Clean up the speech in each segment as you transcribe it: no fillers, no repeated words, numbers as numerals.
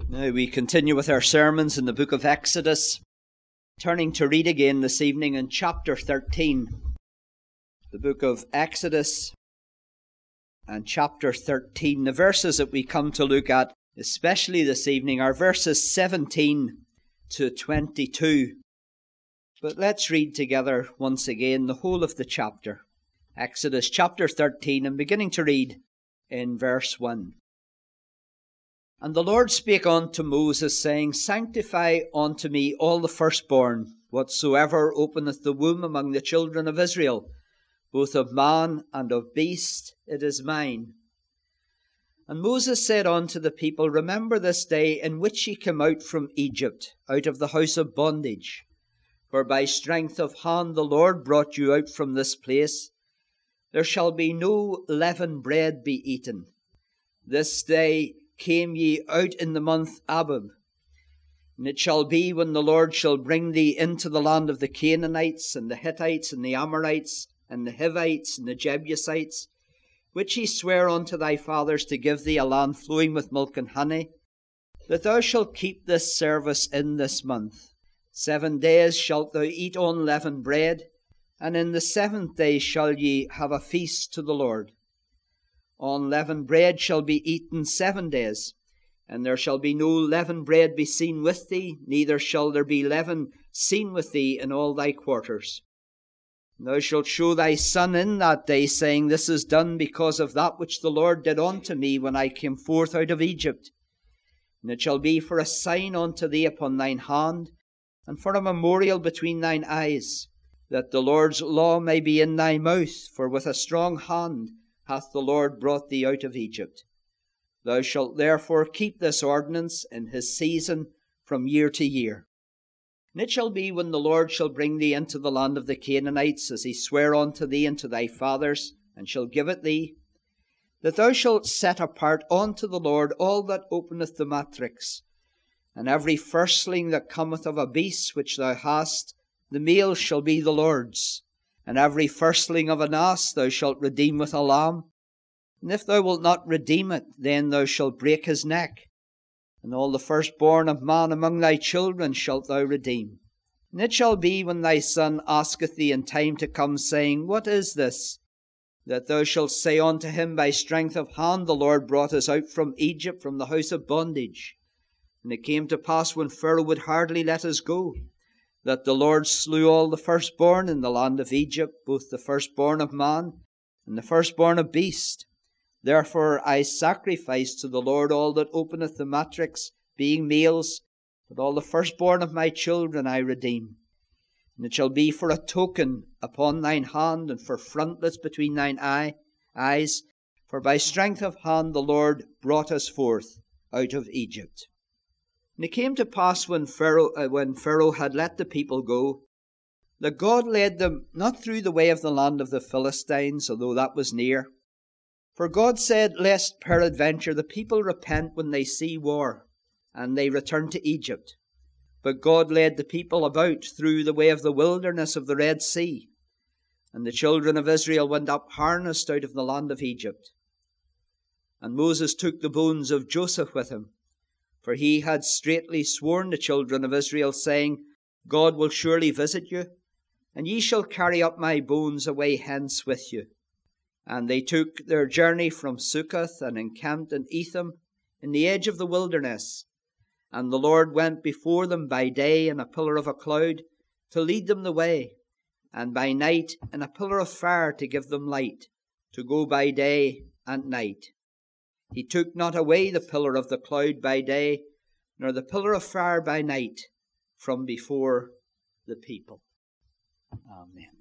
Now we continue with our sermons in the book of Exodus, turning to read again this evening in chapter 13. The book of Exodus and chapter 13. The verses that we come to look at, especially this evening, are verses 17 to 22. But let's read together once again the whole of the chapter. Exodus chapter 13, and beginning to read in verse 1. And the Lord spake unto Moses, saying, Sanctify unto me all the firstborn, whatsoever openeth the womb among the children of Israel, both of man and of beast, it is mine. And Moses said unto the people, Remember this day in which ye came out from Egypt, out of the house of bondage. For by strength of hand the Lord brought you out from this place. There shall be no leavened bread be eaten. This day came ye out in the month Abib. And it shall be when the Lord shall bring thee into the land of the Canaanites, and the Hittites, and the Amorites, and the Hivites, and the Jebusites, which he sware unto thy fathers to give thee a land flowing with milk and honey, that thou shalt keep this service in this month. 7 days shalt thou eat unleavened bread, and in the 7th day shall ye have a feast to the Lord. Unleavened bread shall be eaten 7 days, and there shall be no leavened bread be seen with thee, neither shall there be leaven seen with thee in all thy quarters. And thou shalt show thy son in that day, saying, This is done because of that which the Lord did unto me when I came forth out of Egypt. And it shall be for a sign unto thee upon thine hand, and for a memorial between thine eyes, that the Lord's law may be in thy mouth, for with a strong hand hath the Lord brought thee out of Egypt. Thou shalt therefore keep this ordinance in his season from year to year. And it shall be when the Lord shall bring thee into the land of the Canaanites, as he sware unto thee and to thy fathers, and shall give it thee, that thou shalt set apart unto the Lord all that openeth the matrix, and every firstling that cometh of a beast which thou hast, the male shall be the Lord's. And every firstling of an ass thou shalt redeem with a lamb. And if thou wilt not redeem it, then thou shalt break his neck. And all the firstborn of man among thy children shalt thou redeem. And it shall be when thy son asketh thee in time to come, saying, What is this? That thou shalt say unto him, By strength of hand the Lord brought us out from Egypt, from the house of bondage. And it came to pass, when Pharaoh would hardly let us go, that the Lord slew all the firstborn in the land of Egypt, both the firstborn of man and the firstborn of beast. Therefore I sacrifice to the Lord all that openeth the matrix, being males, but all the firstborn of my children I redeem. And it shall be for a token upon thine hand, and for frontlets between thine eyes, for by strength of hand the Lord brought us forth out of Egypt. And it came to pass when Pharaoh had let the people go, that God led them not through the way of the land of the Philistines, although that was near. For God said, Lest peradventure the people repent when they see war, and they return to Egypt. But God led the people about through the way of the wilderness of the Red Sea. And the children of Israel went up harnessed out of the land of Egypt. And Moses took the bones of Joseph with him, for he had straitly sworn the children of Israel, saying, God will surely visit you, and ye shall carry up my bones away hence with you. And they took their journey from Succoth, and encamped in Etham, in the edge of the wilderness. And the Lord went before them by day in a pillar of a cloud, to lead them the way, and by night in a pillar of fire to give them light, to go by day and night. He took not away the pillar of the cloud by day, nor the pillar of fire by night, from before the people. Amen.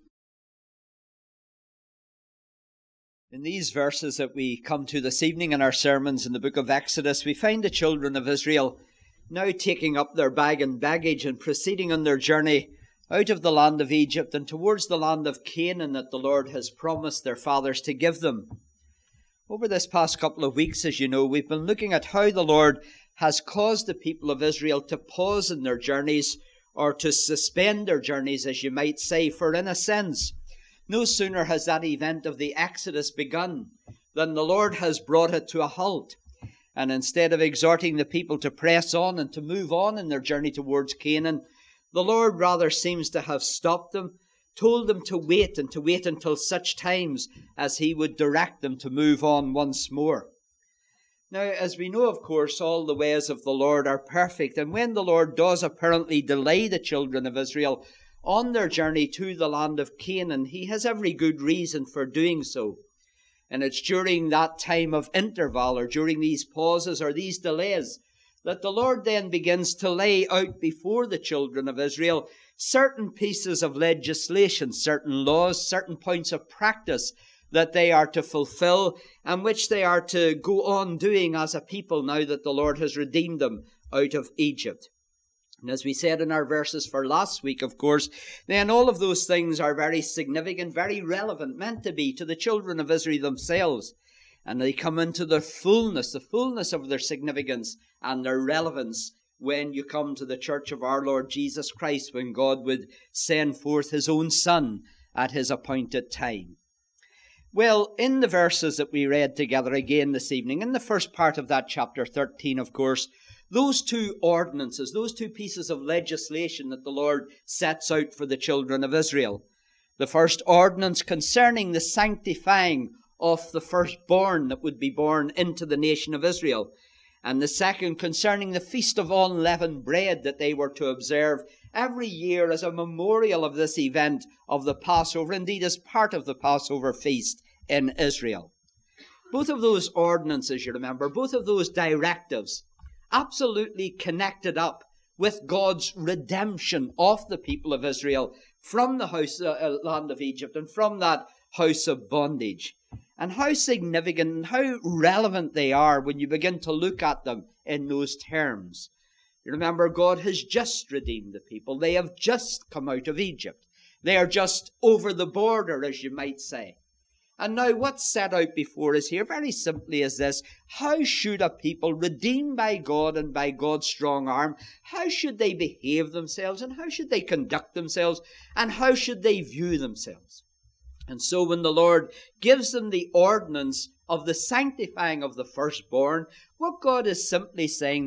In these verses that we come to this evening in our sermons in the book of Exodus, we find the children of Israel now taking up their bag and baggage and proceeding on their journey out of the land of Egypt and towards the land of Canaan that the Lord has promised their fathers to give them. Over this past couple of weeks, as you know, we've been looking at how the Lord has caused the people of Israel to pause in their journeys, or to suspend their journeys, as you might say, for in a sense, no sooner has that event of the Exodus begun than the Lord has brought it to a halt. And instead of exhorting the people to press on and to move on in their journey towards Canaan, the Lord rather seems to have stopped them, told them to wait and to wait until such times as he would direct them to move on once more. Now, as we know, of course, all the ways of the Lord are perfect. And when the Lord does apparently delay the children of Israel on their journey to the land of Canaan, he has every good reason for doing so. And it's during that time of interval, or during these pauses or these delays, that the Lord then begins to lay out before the children of Israel certain pieces of legislation, certain laws, certain points of practice that they are to fulfill, and which they are to go on doing as a people now that the Lord has redeemed them out of Egypt. And as we said in our verses for last week, of course, then all of those things are very significant, very relevant, meant to be to the children of Israel themselves. And they come into the fullness of their significance and their relevance when you come to the church of our Lord Jesus Christ, when God would send forth his own Son at his appointed time. Well, in the verses that we read together again this evening, in the first part of that chapter 13, of course, those two ordinances, those two pieces of legislation that the Lord sets out for the children of Israel. The first ordinance concerning the sanctifying of the firstborn that would be born into the nation of Israel. And the second concerning the feast of unleavened bread that they were to observe every year as a memorial of this event of the Passover, indeed as part of the Passover feast in Israel. Both of those ordinances, you remember, both of those directives, absolutely connected up with God's redemption of the people of Israel from the land of Egypt and from that house of bondage. And how significant and how relevant they are when you begin to look at them in those terms. You remember, God has just redeemed the people. They have just come out of Egypt. They are just over the border, as you might say. And now what's set out before us here very simply is this: how should a people redeemed by God and by God's strong arm, how should they behave themselves, and how should they conduct themselves, and how should they view themselves? And so when the Lord gives them the ordinance of the sanctifying of the firstborn, what God is simply saying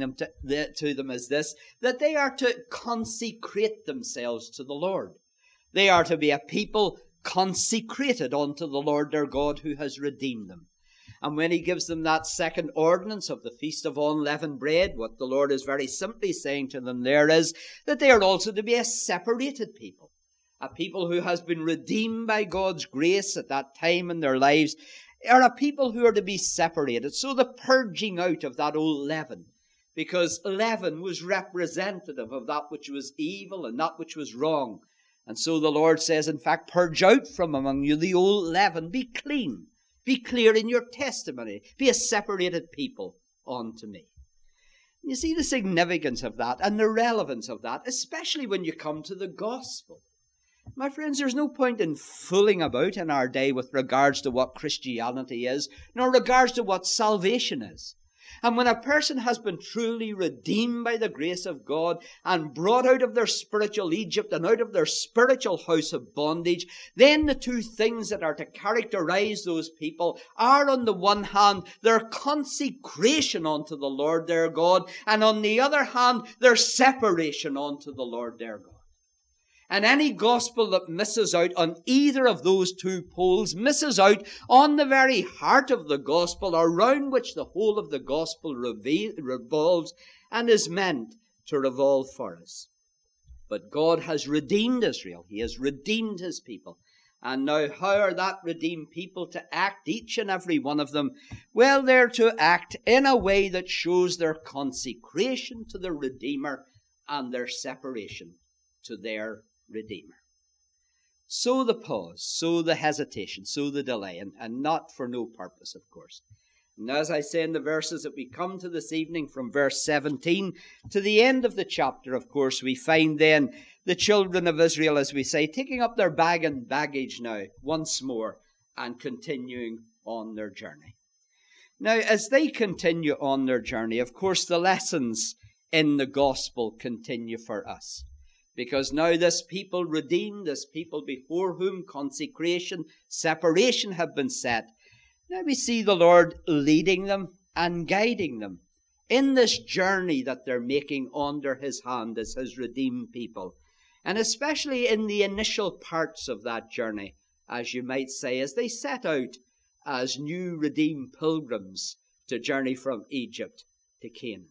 to them is this: that they are to consecrate themselves to the Lord. They are to be a people consecrated unto the Lord their God, who has redeemed them. And when he gives them that second ordinance of the feast of unleavened bread, what the Lord is very simply saying to them there is that they are also to be a separated people. A people who has been redeemed by God's grace at that time in their lives are a people who are to be separated. So the purging out of that old leaven, because leaven was representative of that which was evil and that which was wrong. And so the Lord says, in fact, purge out from among you the old leaven. Be clean. Be clear in your testimony. Be a separated people unto me. You see the significance of that and the relevance of that, especially when you come to the gospel. My friends, there's no point in fooling about in our day with regards to what Christianity is, nor regards to what salvation is. And when a person has been truly redeemed by the grace of God and brought out of their spiritual Egypt and out of their spiritual house of bondage, then the two things that are to characterize those people are, on the one hand, their consecration unto the Lord their God, and on the other hand, their separation unto the Lord their God. And any gospel that misses out on either of those two poles misses out on the very heart of the gospel, around which the whole of the gospel revolves and is meant to revolve for us. But God has redeemed Israel. He has redeemed his people. And now how are that redeemed people to act, each and every one of them? Well, they're to act in a way that shows their consecration to the Redeemer and their separation to their Redeemer. So the pause, so the hesitation, so the delay, and not for no purpose, of course. And as I say in the verses that we come to this evening, from verse 17 to the end of the chapter, of course, we find then the children of Israel, as we say, taking up their bag and baggage now once more and continuing on their journey. Now, as they continue on their journey, of course, the lessons in the gospel continue for us. Because now this people redeemed, this people before whom consecration, separation have been set, now we see the Lord leading them, and guiding them in this journey that they're making under his hand as his redeemed people. And especially in the initial parts of that journey, as you might say, as they set out as new redeemed pilgrims to journey from Egypt to Canaan.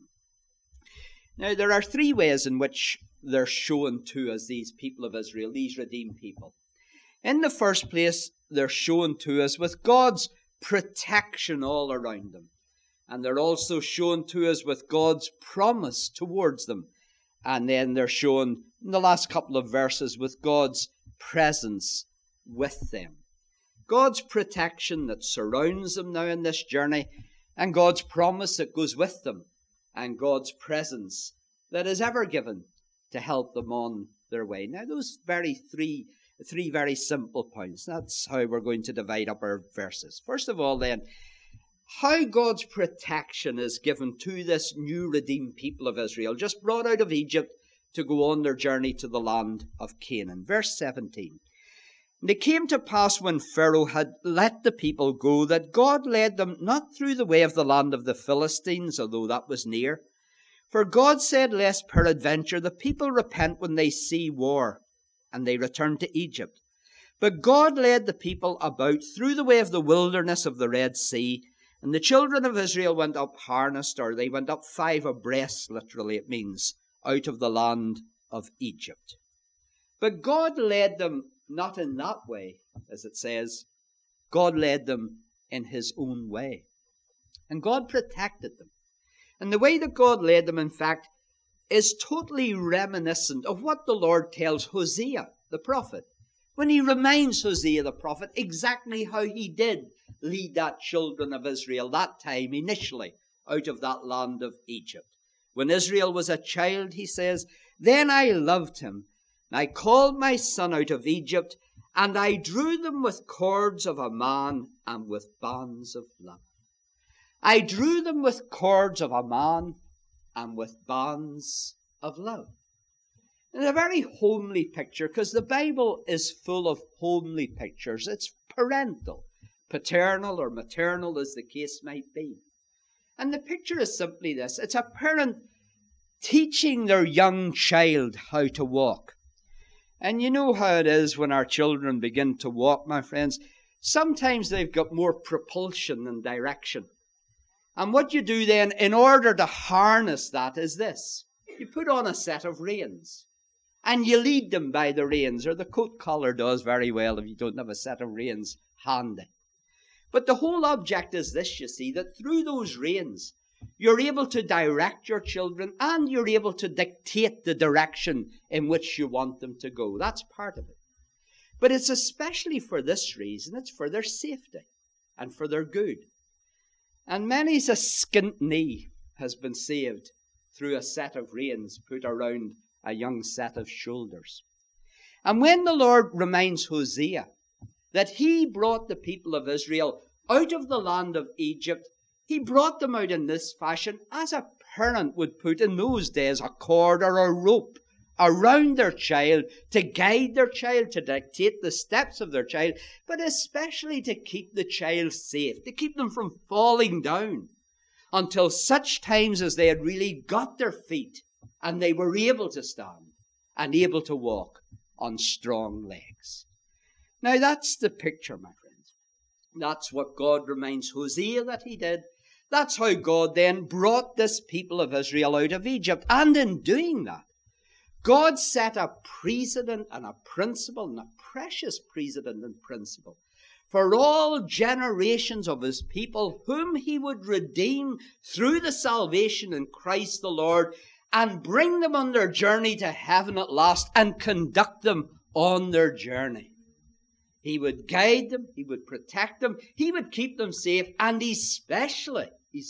Now, there are three ways in which they're shown to us, these people of Israel, these redeemed people. In the first place, they're shown to us with God's protection all around them. And they're also shown to us with God's promise towards them. And then they're shown in the last couple of verses with God's presence with them. God's protection that surrounds them now in this journey, and God's promise that goes with them, and God's presence that is ever given to help them on their way. Now, those three very simple points. That's how we're going to divide up our verses. First of all, then, how God's protection is given to this new redeemed people of Israel, just brought out of Egypt to go on their journey to the land of Canaan. Verse 17. And it came to pass when Pharaoh had let the people go, that God led them not through the way of the land of the Philistines, although that was near. For God said, lest peradventure the people repent when they see war, and they return to Egypt. But God led the people about through the way of the wilderness of the Red Sea, and the children of Israel went up harnessed, or they went up 5 abreast, literally it means, out of the land of Egypt. But God led them not in that way, as it says. God led them in his own way. And God protected them. And the way that God led them, in fact, is totally reminiscent of what the Lord tells Hosea, the prophet, when he reminds Hosea, the prophet, exactly how he did lead that children of Israel that time initially out of that land of Egypt. When Israel was a child, he says, then I loved him. I called my son out of Egypt, and I drew them with cords of a man and with bands of love. I drew them with cords of a man and with bands of love. And a very homely picture, because the Bible is full of homely pictures. It's parental, paternal or maternal as the case might be. And the picture is simply this. It's a parent teaching their young child how to walk. And you know how it is when our children begin to walk, my friends. Sometimes they've got more propulsion than direction. And what you do then, in order to harness that, is this. You put on a set of reins. And you lead them by the reins, or the coat collar does very well if you don't have a set of reins handy. But the whole object is this, you see, that through those reins, you're able to direct your children and you're able to dictate the direction in which you want them to go. That's part of it. But it's especially for this reason. It's for their safety and for their good. And many's a skint knee has been saved through a set of reins put around a young set of shoulders. And when the Lord reminds Hosea that he brought the people of Israel out of the land of Egypt, he brought them out in this fashion, as a parent would put in those days a cord or a rope around their child to guide their child, to dictate the steps of their child, but especially to keep the child safe, to keep them from falling down until such times as they had really got their feet and they were able to stand and able to walk on strong legs. Now that's the picture, my friends. That's what God reminds Hosea that he did. That's how God then brought this people of Israel out of Egypt. And in doing that, God set a precedent and a principle, and a precious precedent and principle, for all generations of his people, whom he would redeem through the salvation in Christ the Lord, and bring them on their journey to heaven at last, and conduct them on their journey. He would guide them, he would protect them, he would keep them safe, and especially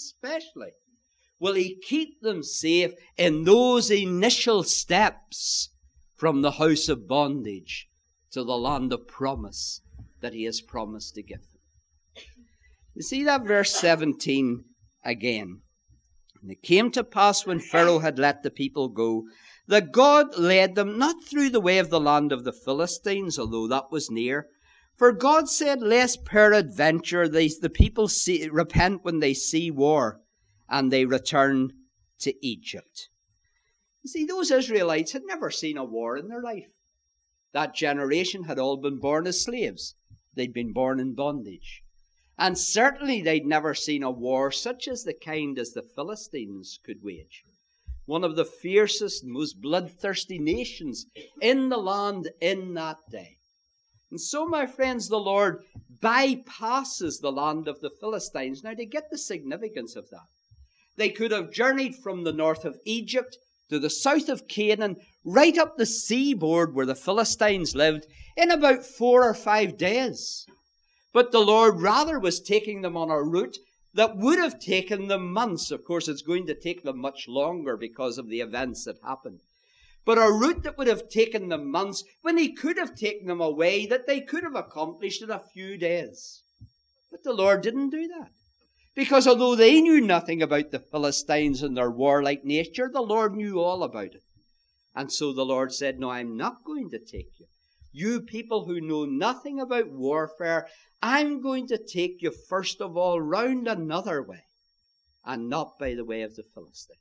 will he keep them safe in those initial steps from the house of bondage to the land of promise that he has promised to give them. You see that verse 17 again. And it came to pass when Pharaoh had let the people go, that God led them not through the way of the land of the Philistines, although that was near. For God said, lest peradventure the people repent when they see war, and they return to Egypt. You see, those Israelites had never seen a war in their life. That generation had all been born as slaves. They'd been born in bondage. And certainly they'd never seen a war such as the kind as the Philistines could wage. One of the fiercest, most bloodthirsty nations in the land in that day. And so, my friends, the Lord bypasses the land of the Philistines. Now, to get the significance of that, they could have journeyed from the north of Egypt to the south of Canaan, right up the seaboard where the Philistines lived, in about 4 or 5 days. But the Lord rather was taking them on a route that would have taken them months. Of course, it's going to take them much longer because of the events that happened. But a route that would have taken them months, when He could have taken them away, that they could have accomplished in a few days. But the Lord didn't do that. Because although they knew nothing about the Philistines and their warlike nature, the Lord knew all about it. And so the Lord said, no, I'm not going to take you. You people who know nothing about warfare, I'm going to take you first of all round another way, and not by the way of the Philistines.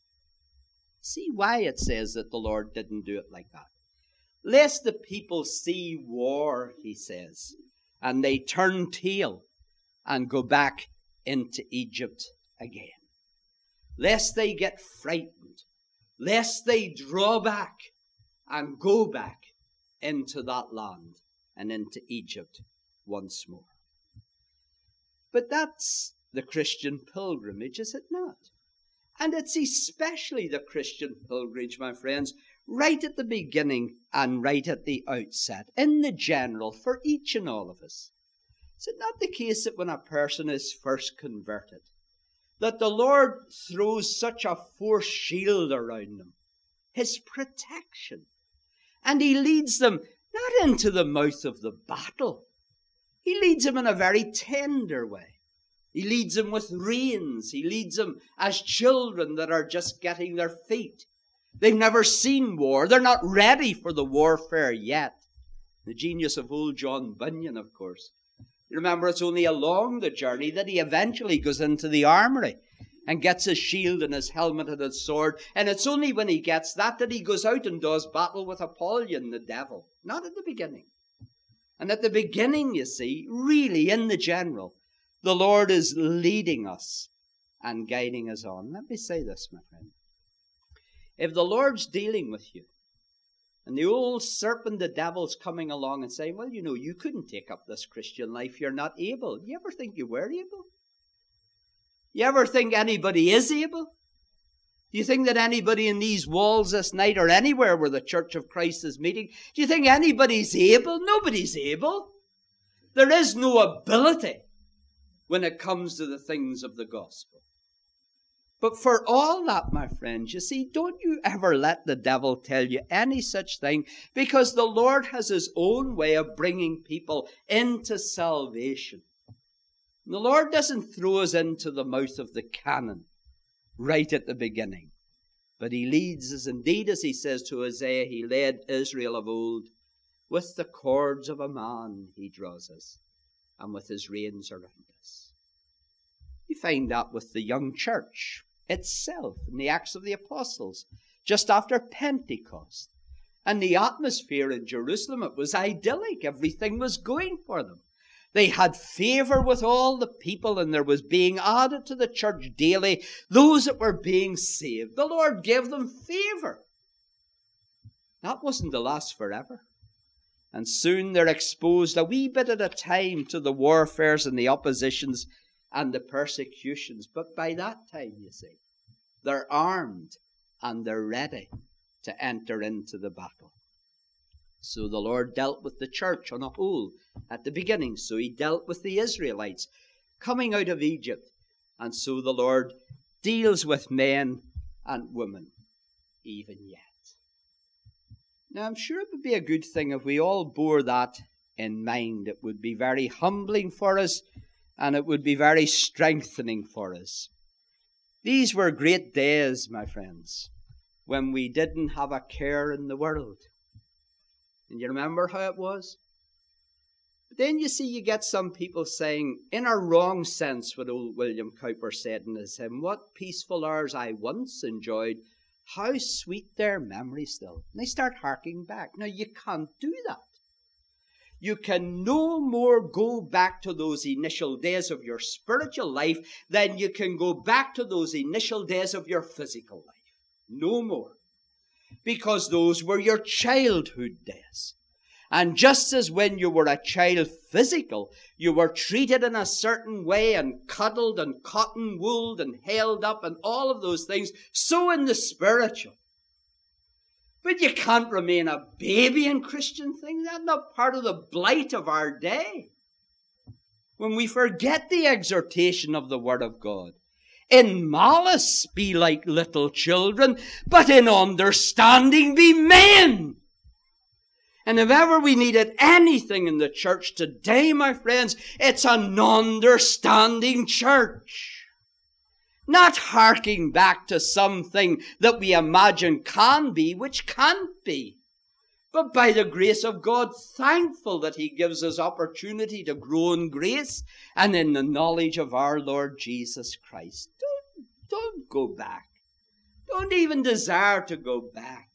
See why it says that the Lord didn't do it like that. Lest the people see war, He says, and they turn tail and go back into Egypt again. Lest they get frightened. Lest they draw back and go back into that land and into Egypt once more. But that's the Christian pilgrimage, is it not? And it's especially the Christian pilgrimage, my friends, right at the beginning and right at the outset, in the general, for each and all of us. Is it not the case that when a person is first converted, that the Lord throws such a force shield around them, His protection, and He leads them not into the mouth of the battle. He leads them in a very tender way. He leads them with reins. He leads them as children that are just getting their feet. They've never seen war. They're not ready for the warfare yet. The genius of old John Bunyan, of course. You remember, it's only along the journey that he eventually goes into the armory and gets his shield and his helmet and his sword. And it's only when he gets that he goes out and does battle with Apollyon, the devil. Not at the beginning. And at the beginning, you see, really in the general, the Lord is leading us and guiding us on. Let me say this, my friend. If the Lord's dealing with you, and the old serpent, the devil's coming along and saying, well, you couldn't take up this Christian life. You're not able. You ever think you were able? You ever think anybody is able? Do you think that anybody in these walls this night or anywhere where the Church of Christ is meeting, do you think anybody's able? Nobody's able. There is no ability when it comes to the things of the gospel. But for all that, my friends, you see, don't you ever let the devil tell you any such thing, because the Lord has His own way of bringing people into salvation. And the Lord doesn't throw us into the mouth of the cannon right at the beginning, but He leads us, indeed, as He says to Isaiah, He led Israel of old. With the cords of a man He draws us, and with His reins around us. You find that with the young church itself in the Acts of the Apostles, just after Pentecost. And the atmosphere in Jerusalem, it was idyllic. Everything was going for them. They had favor with all the people, and there was being added to the church daily those that were being saved. The Lord gave them favor. That wasn't to last forever. And soon they're exposed a wee bit at a time to the warfares and the oppositions and the persecutions. But by that time, you see, they're armed and they're ready to enter into the battle. So the Lord dealt with the church on a whole at the beginning. So He dealt with the Israelites coming out of Egypt. And so the Lord deals with men and women even yet. Now, I'm sure it would be a good thing if we all bore that in mind. It would be very humbling for us, and it would be very strengthening for us. These were great days, my friends, when we didn't have a care in the world. And you remember how it was? But then you see, you get some people saying, in a wrong sense, what old William Cowper said in his hymn, "What peaceful hours I once enjoyed, how sweet their memory still." And they start harking back. Now, you can't do that. You can no more go back to those initial days of your spiritual life than you can go back to those initial days of your physical life. No more. Because those were your childhood days. And just as when you were a child physical, you were treated in a certain way and cuddled and cotton wooled and held up and all of those things, so in the spiritual. But you can't remain a baby in Christian things. That's not part of the blight of our day. When we forget the exhortation of the Word of God, in malice be like little children, but in understanding be men. And if ever we needed anything in the church today, my friends, it's an understanding church. Not harking back to something that we imagine can be, which can't be. But by the grace of God, thankful that He gives us opportunity to grow in grace and in the knowledge of our Lord Jesus Christ. Don't go back. Don't even desire to go back.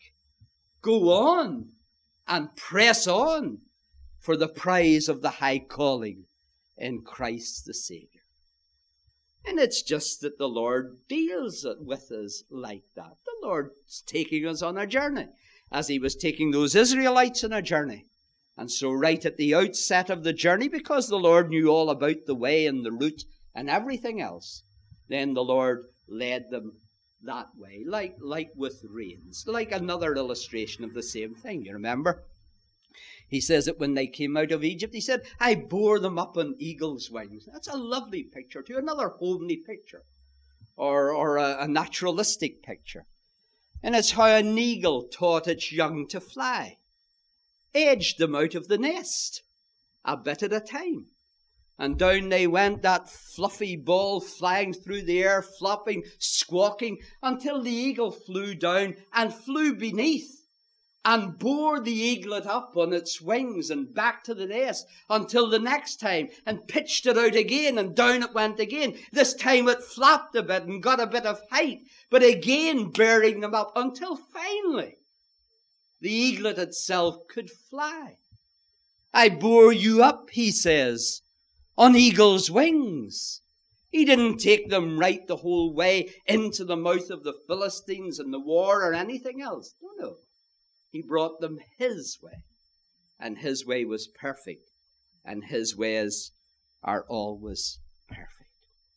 Go on and press on for the prize of the high calling in Christ the Savior. And it's just that the Lord deals with us like that. The Lord's taking us on a journey, as He was taking those Israelites on a journey. And so right at the outset of the journey, because the Lord knew all about the way and the route and everything else, then the Lord led them that way, like with reins, like another illustration of the same thing. You remember? He says that when they came out of Egypt, He said, "I bore them up on eagle's wings." That's a lovely picture too, another homely picture, or a naturalistic picture. And it's how an eagle taught its young to fly, edged them out of the nest, a bit at a time. And down they went, that fluffy ball flying through the air, flopping, squawking, until the eagle flew down and flew beneath, and bore the eaglet up on its wings and back to the nest until the next time, and pitched it out again, and down it went again. This time it flapped a bit and got a bit of height, but again bearing them up until finally the eaglet itself could fly. "I bore you up," He says, "on eagle's wings." He didn't take them right the whole way into the mouth of the Philistines and the war or anything else. No. He brought them His way, and His way was perfect, and His ways are always perfect.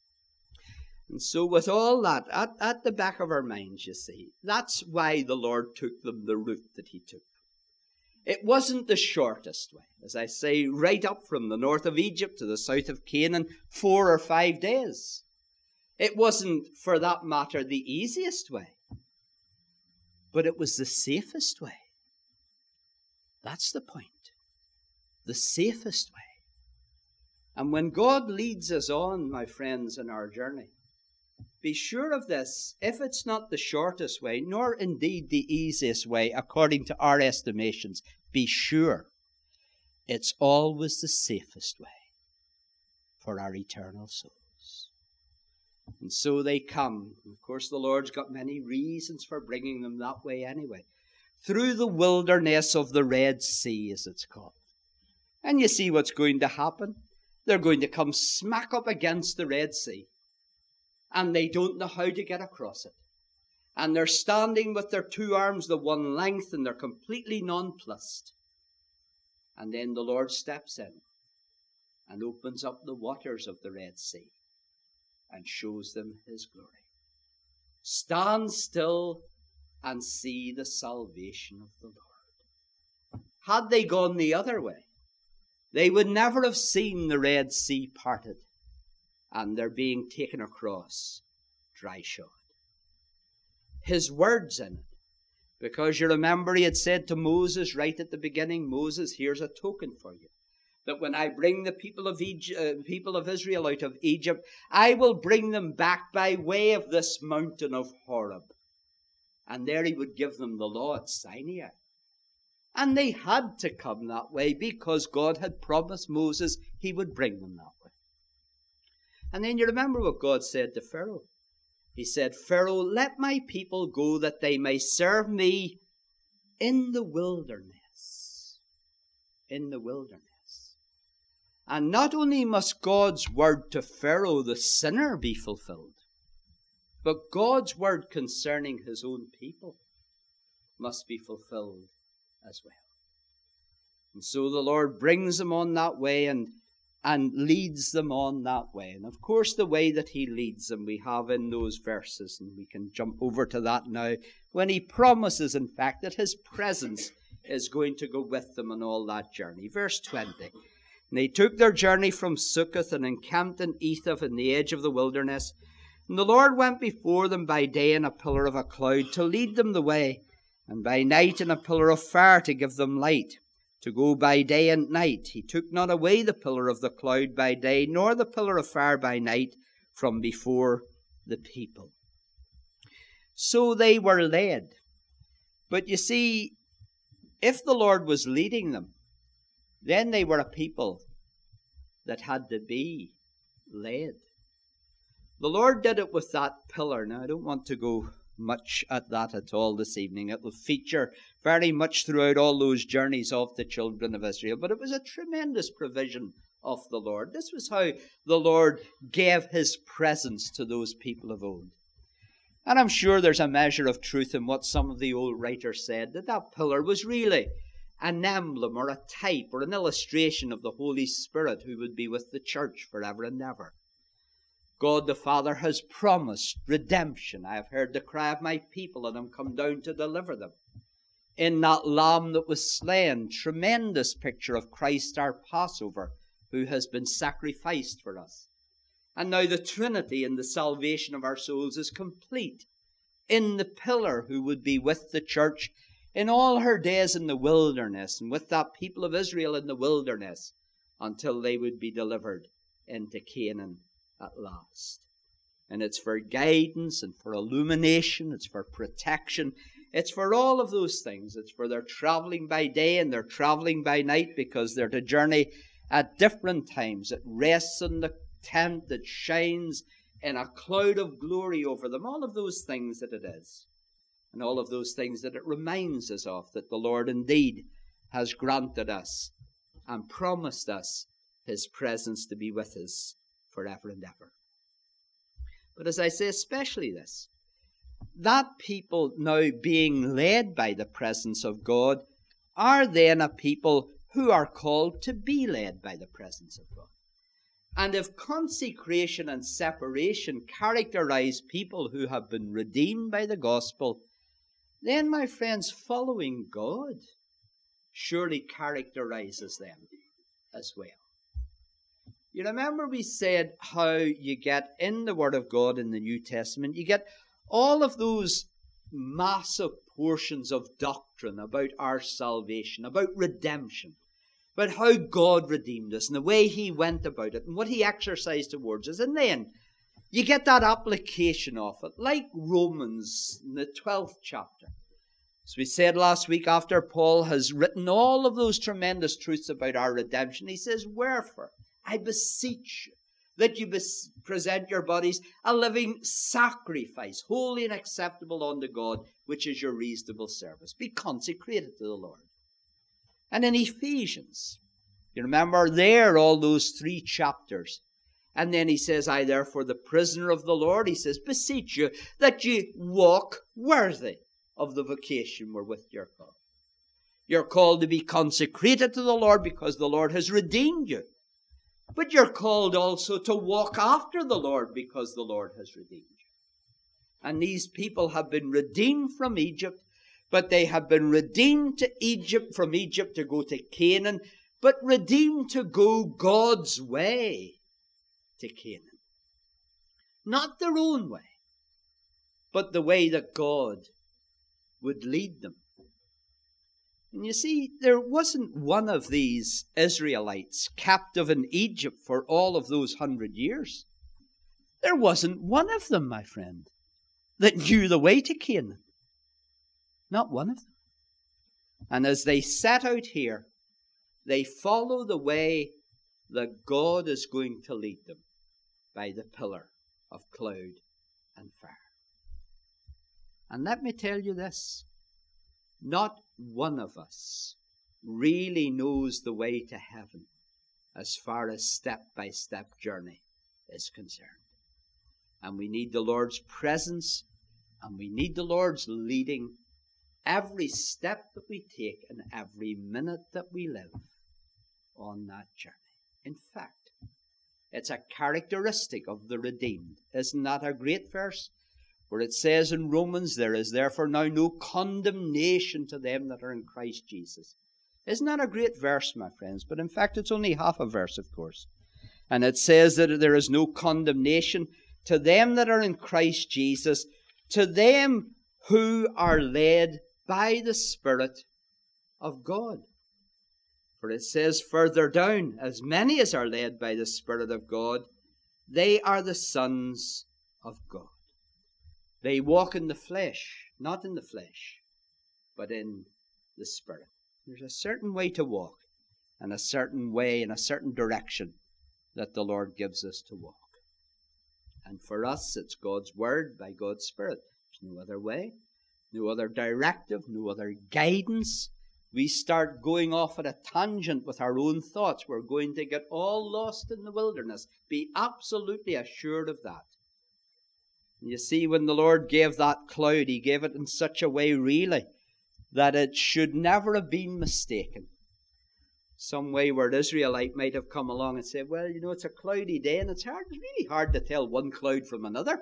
And so with all that at the back of our minds, you see, that's why the Lord took them the route that He took. It wasn't the shortest way. As I say, right up from the north of Egypt to the south of Canaan, 4 or 5 days. It wasn't, for that matter, the easiest way. But it was the safest way. That's the point. The safest way. And when God leads us on, my friends, in our journey, be sure of this: if it's not the shortest way, nor indeed the easiest way, according to our estimations, be sure it's always the safest way for our eternal souls. And so they come. Of course, the Lord's got many reasons for bringing them that way anyway. Through the wilderness of the Red Sea, as it's called. And you see what's going to happen. They're going to come smack up against the Red Sea. And they don't know how to get across it. And they're standing with their 2 arms the one length, and they're completely nonplussed. And then the Lord steps in and opens up the waters of the Red Sea and shows them His glory. Stand still and see the salvation of the Lord. Had they gone the other way, they would never have seen the Red Sea parted and they're being taken across dry shod. His words in it, because you remember He had said to Moses right at the beginning, "Moses, here's a token for you, that when I bring the people of Israel out of Egypt, I will bring them back by way of this mountain of Horeb." And there He would give them the law at Sinai. And they had to come that way because God had promised Moses he would bring them that way. And then you remember what God said to Pharaoh. He said, Pharaoh, let my people go that they may serve me in the wilderness. In the wilderness. And not only must God's word to Pharaoh, the sinner, be fulfilled, but God's word concerning his own people must be fulfilled as well. And so the Lord brings them on that way and leads them on that way. And of course, the way that he leads them we have in those verses, and we can jump over to that now, when he promises, in fact, that his presence is going to go with them on all that journey. Verse 20. And they took their journey from Succoth and encamped in Etham in the edge of the wilderness. And the Lord went before them by day in a pillar of a cloud to lead them the way, and by night in a pillar of fire to give them light, to go by day and night. He took not away the pillar of the cloud by day, nor the pillar of fire by night from before the people. So they were led. But you see, if the Lord was leading them, then they were a people that had to be led. The Lord did it with that pillar. Now, I don't want to go much at that at all this evening. It will feature very much throughout all those journeys of the children of Israel. But it was a tremendous provision of the Lord. This was how the Lord gave his presence to those people of old. And I'm sure there's a measure of truth in what some of the old writers said, that that pillar was really an emblem or a type or an illustration of the Holy Spirit who would be with the church forever and ever. God the Father has promised redemption. I have heard the cry of my people, and I'm come down to deliver them. In that Lamb that was slain, tremendous picture of Christ our Passover, who has been sacrificed for us. And now the Trinity in the salvation of our souls is complete in the pillar who would be with the church in all her days in the wilderness, and with that people of Israel in the wilderness, until they would be delivered into Canaan at last. And it's for guidance and for illumination, it's for protection, it's for all of those things. It's for their traveling by day and their traveling by night, because they're to journey at different times. It rests in the tent, it shines in a cloud of glory over them, all of those things that it is. And all of those things that it reminds us of, that the Lord indeed has granted us and promised us his presence to be with us forever and ever. But as I say, especially this, that people now being led by the presence of God are then a people who are called to be led by the presence of God. And if consecration and separation characterize people who have been redeemed by the gospel, then, my friends, following God surely characterizes them as well. You remember we said how you get in the Word of God in the New Testament, you get all of those massive portions of doctrine about our salvation, about redemption, about how God redeemed us and the way he went about it and what he exercised towards us. And then you get that application of it, like Romans in the 12th chapter. As we said last week, after Paul has written all of those tremendous truths about our redemption, he says, wherefore, I beseech you that you present your bodies a living sacrifice, holy and acceptable unto God, which is your reasonable service. Be consecrated to the Lord. And in Ephesians, you remember there all those 3 chapters. And then he says, I therefore, the prisoner of the Lord, he says, beseech you that ye walk worthy of the vocation wherewith you're called. You're called to be consecrated to the Lord because the Lord has redeemed you. But you're called also to walk after the Lord because the Lord has redeemed you. And these people have been redeemed from Egypt, but they have been redeemed to Egypt, from Egypt to go to Canaan, but redeemed to go God's way to Canaan. Not their own way, but the way that God would lead them. And you see, there wasn't one of these Israelites captive in Egypt for all of those 100 years. There wasn't one of them, my friend, that knew the way to Canaan. Not one of them. And as they set out here, they follow the way that God is going to lead them by the pillar of cloud and fire. And let me tell you this, not one of us really knows the way to heaven as far as step-by-step journey is concerned. And we need the Lord's presence, and we need the Lord's leading every step that we take and every minute that we live on that journey. In fact, it's a characteristic of the redeemed. Isn't that a great verse? Where it says in Romans, there is therefore now no condemnation to them that are in Christ Jesus. Isn't that a great verse, my friends? But in fact, it's only half a verse, of course. And it says that there is no condemnation to them that are in Christ Jesus, to them who are led by the Spirit of God. For it says further down, as many as are led by the Spirit of God, they are the sons of God. They walk in the flesh, not in the flesh, but in the Spirit. There's a certain way to walk, and a certain way and a certain direction that the Lord gives us to walk. And for us, it's God's Word by God's Spirit. There's no other way, no other directive, no other guidance. We start going off at a tangent with our own thoughts. We're going to get all lost in the wilderness. Be absolutely assured of that. You see, when the Lord gave that cloud, He gave it in such a way, really, that it should never have been mistaken. Some wayward Israelite might have come along and said, well, you know, it's a cloudy day, and it's really hard to tell one cloud from another.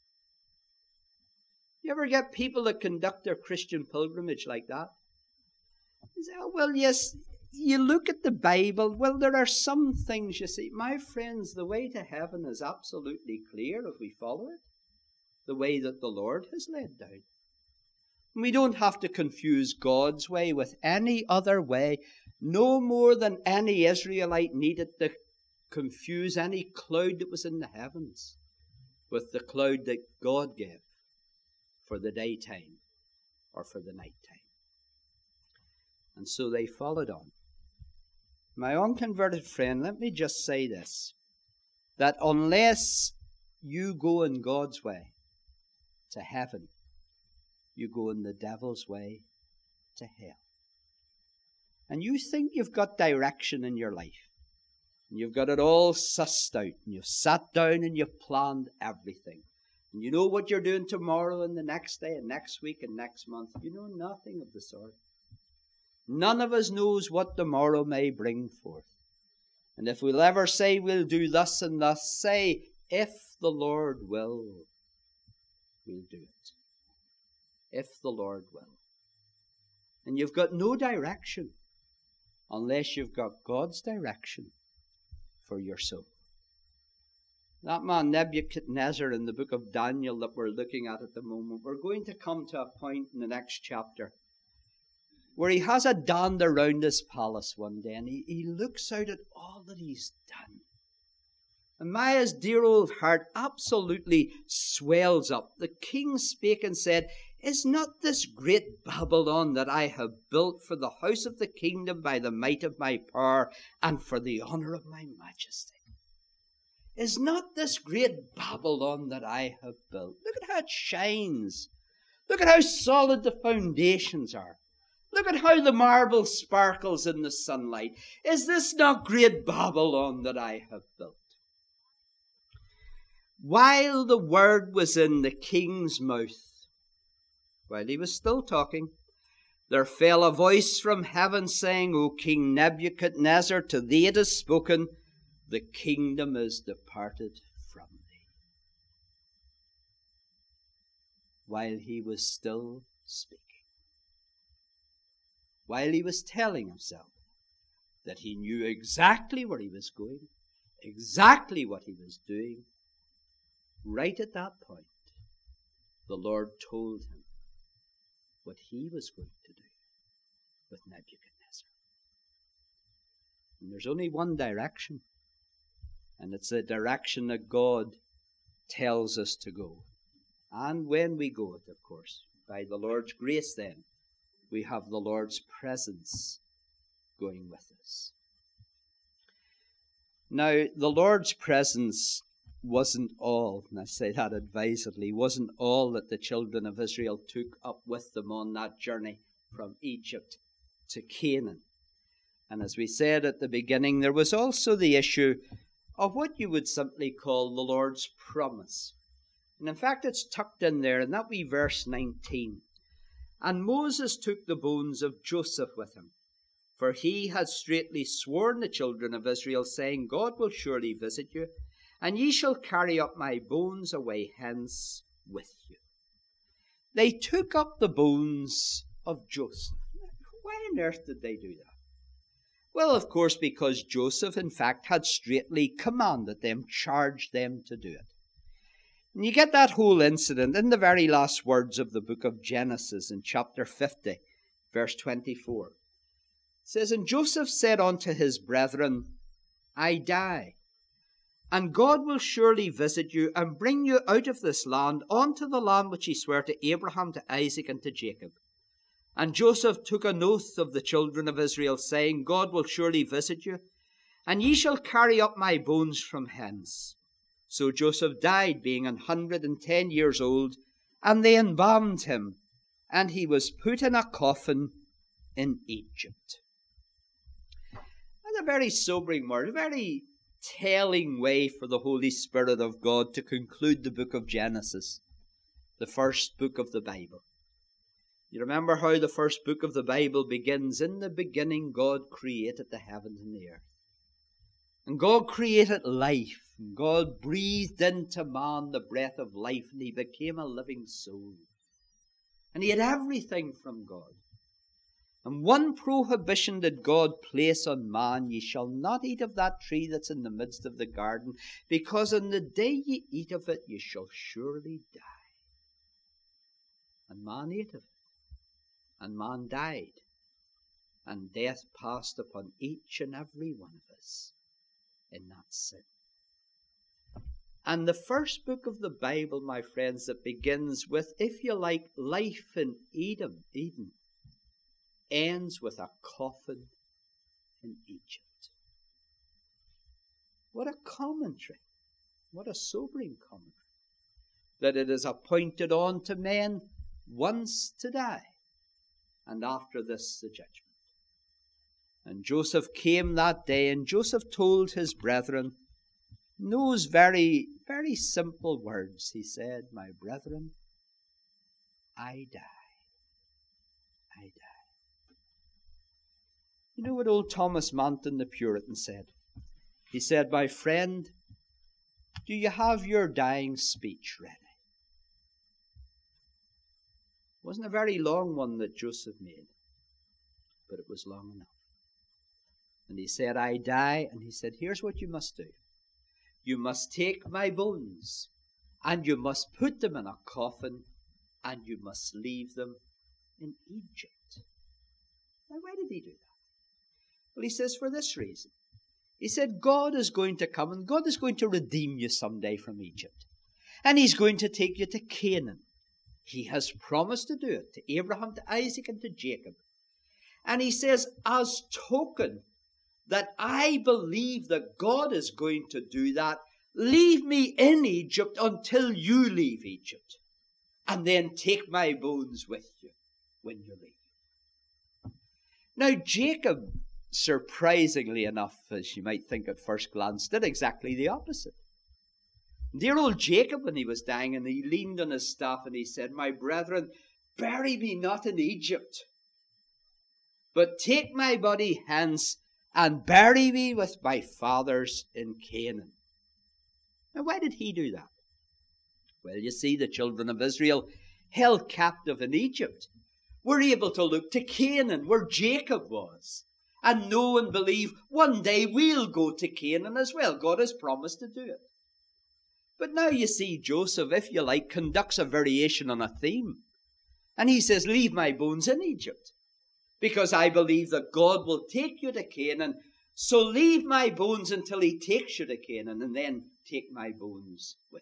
You ever get people that conduct their Christian pilgrimage like that? You say, oh, well, yes, you look at the Bible. Well, there are some things, you see. My friends, the way to heaven is absolutely clear if we follow it, the way that the Lord has laid down. We don't have to confuse God's way with any other way, no more than any Israelite needed to confuse any cloud that was in the heavens with the cloud that God gave for the daytime or for the nighttime. And so they followed on. My unconverted friend, let me just say this, that unless you go in God's way to heaven, you go in the devil's way to hell. And you think you've got direction in your life. And you've got it all sussed out. And you've sat down and you've planned everything. And you know what you're doing tomorrow and the next day and next week and next month. You know nothing of the sort. None of us knows what tomorrow may bring forth. And if we'll ever say we'll do thus and thus, say, if the Lord will, we'll do it. If the Lord will. And you've got no direction unless you've got God's direction for your soul. That man Nebuchadnezzar in the book of Daniel that we're looking at the moment, we're going to come to a point in the next chapter where he has a dander round his palace one day, and he looks out at all that he's done. And Maya's dear old heart absolutely swells up. The king spake and said, is not this great Babylon that I have built for the house of the kingdom by the might of my power and for the honor of my majesty? Is not this great Babylon that I have built? Look at how it shines. Look at how solid the foundations are. Look at how the marble sparkles in the sunlight. Is this not great Babylon that I have built? While the word was in the king's mouth, while he was still talking, there fell a voice from heaven saying, O King Nebuchadnezzar, to thee it is spoken, the kingdom is departed from thee. While he was still speaking. While he was telling himself that he knew exactly where he was going, exactly what he was doing, right at that point, the Lord told him what he was going to do with Nebuchadnezzar. And there's only one direction, and it's the direction that God tells us to go. And when we go it, of course, by the Lord's grace then, we have the Lord's presence going with us. Now, the Lord's presence wasn't all, and I say that advisedly, wasn't all that the children of Israel took up with them on that journey from Egypt to Canaan. And as we said at the beginning, there was also the issue of what you would simply call the Lord's promise. And in fact, it's tucked in there, in that wee verse 19. And Moses took the bones of Joseph with him, for he had straitly sworn the children of Israel, saying, God will surely visit you, and ye shall carry up my bones away hence with you. They took up the bones of Joseph. Why on earth did they do that? Well, of course, because Joseph, in fact, had straitly commanded them, charged them to do it. And you get that whole incident in the very last words of the book of Genesis in chapter 50, verse 24. It says, And Joseph said unto his brethren, I die, and God will surely visit you and bring you out of this land unto the land which he sware to Abraham, to Isaac, and to Jacob. And Joseph took an oath of the children of Israel, saying, God will surely visit you, and ye shall carry up my bones from hence. So Joseph died, being 110 years old, and they embalmed him, and he was put in a coffin in Egypt. That's a very sobering word, a very telling way for the Holy Spirit of God to conclude the book of Genesis, the first book of the Bible. You remember how the first book of the Bible begins, In the beginning God created the heavens and the earth. And God created life, and God breathed into man the breath of life, and he became a living soul. And he had everything from God. And one prohibition did God place on man, Ye shall not eat of that tree that's in the midst of the garden, because on the day ye eat of it, ye shall surely die. And man ate of it. And man died, and death passed upon each and every one of us in that sin. And the first book of the Bible, my friends, that begins with, if you like, life in Eden, ends with a coffin in Egypt. What a commentary, what a sobering commentary, that it is appointed unto men once to die, and after this the judgment. And Joseph came that day, and Joseph told his brethren those very, very simple words. He said, My brethren, I die. I die. You know what old Thomas Manton, the Puritan, said? He said, My friend, do you have your dying speech ready? It wasn't a very long one that Joseph made, but it was long enough. And he said, I die. And he said, here's what you must do. You must take my bones, and you must put them in a coffin, and you must leave them in Egypt. Now, why did he do that? Well, he says, for this reason. He said, God is going to come, and God is going to redeem you someday from Egypt. And he's going to take you to Canaan. He has promised to do it to Abraham, to Isaac, and to Jacob. And he says, as token that I believe that God is going to do that, leave me in Egypt until you leave Egypt. And then take my bones with you when you leave. Now, Jacob, surprisingly enough, as you might think at first glance, did exactly the opposite. Dear old Jacob, when he was dying, and he leaned on his staff and he said, My brethren, bury me not in Egypt, but take my body hence and bury me with my fathers in Canaan. Now, why did he do that? Well, you see, the children of Israel, held captive in Egypt, were able to look to Canaan, where Jacob was, and know and believe one day we'll go to Canaan as well. God has promised to do it. But now you see Joseph, if you like, conducts a variation on a theme. And he says, leave my bones in Egypt, because I believe that God will take you to Canaan. So leave my bones until he takes you to Canaan, and then take my bones with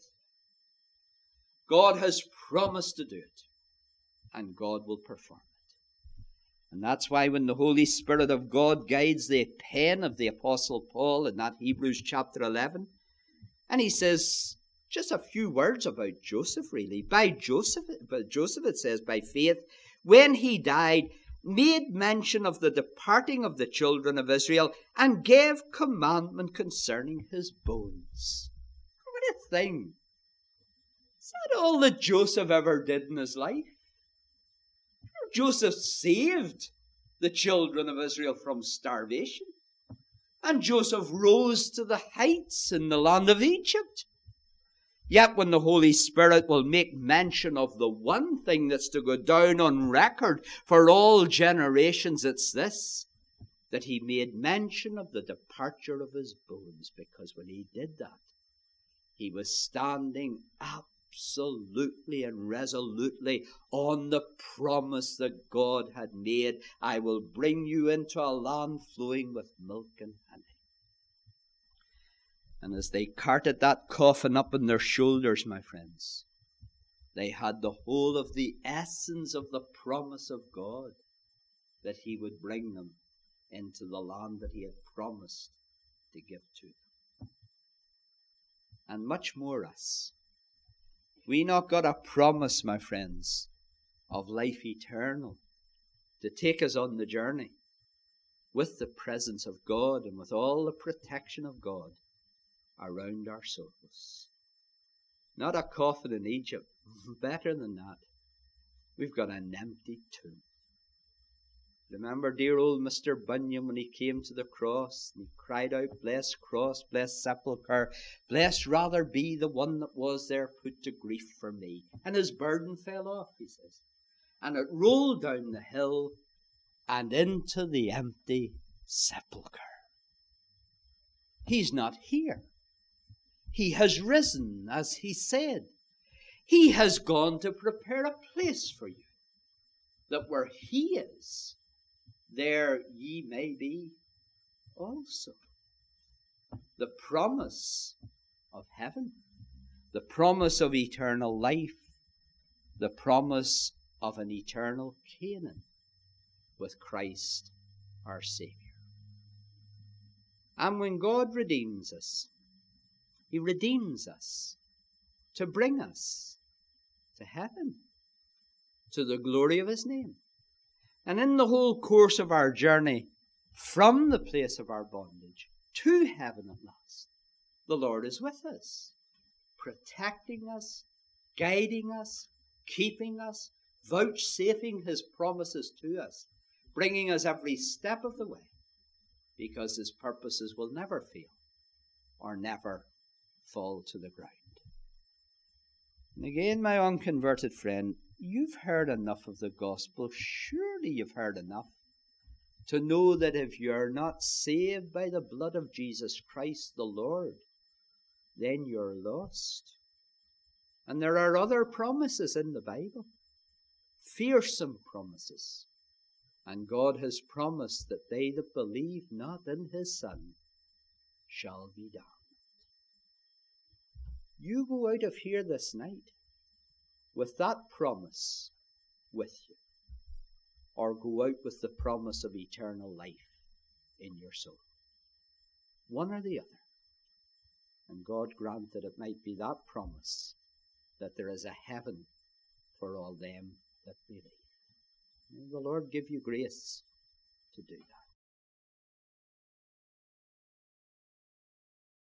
you. God has promised to do it, and God will perform it. And that's why when the Holy Spirit of God guides the pen of the Apostle Paul in that Hebrews chapter 11, and he says just a few words about Joseph, really. Joseph, it says, by faith, when he died, made mention of the departing of the children of Israel, and gave commandment concerning his bones. What a thing! Is that all that Joseph ever did in his life? Joseph saved the children of Israel from starvation. And Joseph rose to the heights in the land of Egypt. Yet when the Holy Spirit will make mention of the one thing that's to go down on record for all generations, it's this, that he made mention of the departure of his bones, because when he did that, he was standing absolutely and resolutely on the promise that God had made. I will bring you into a land flowing with milk and honey. And as they carted that coffin up on their shoulders, my friends, they had the whole of the essence of the promise of God, that he would bring them into the land that he had promised to give to them. And much more us. We not got a promise, my friends, of life eternal to take us on the journey with the presence of God and with all the protection of God around our souls. Not a coffin in Egypt. Better than that, we've got an empty tomb. Remember dear old Mr. Bunyan when he came to the cross and he cried out, "Blessed cross, blessed sepulchre, blessed rather be the one that was there put to grief for me." And his burden fell off, he says. And it rolled down the hill and into the empty sepulchre. He's not here. He has risen, as he said. He has gone to prepare a place for you, that where he is, there ye may be also. The promise of heaven, the promise of eternal life, the promise of an eternal Canaan with Christ our Saviour. And when God redeems us, he redeems us to bring us to heaven, to the glory of his name. And in the whole course of our journey from the place of our bondage to heaven at last, the Lord is with us, protecting us, guiding us, keeping us, vouchsafing his promises to us, bringing us every step of the way, because his purposes will never fail or never fall to the ground. And again, my unconverted friend, you've heard enough of the gospel. Surely you've heard enough to know that if you're not saved by the blood of Jesus Christ the Lord, then you're lost. And there are other promises in the Bible, fearsome promises. And God has promised that they that believe not in his Son shall be damned. You go out of here this night with that promise with you, or go out with the promise of eternal life in your soul. One or the other. And God grant that it might be that promise, that there is a heaven for all them that believe. May the Lord give you grace to do that.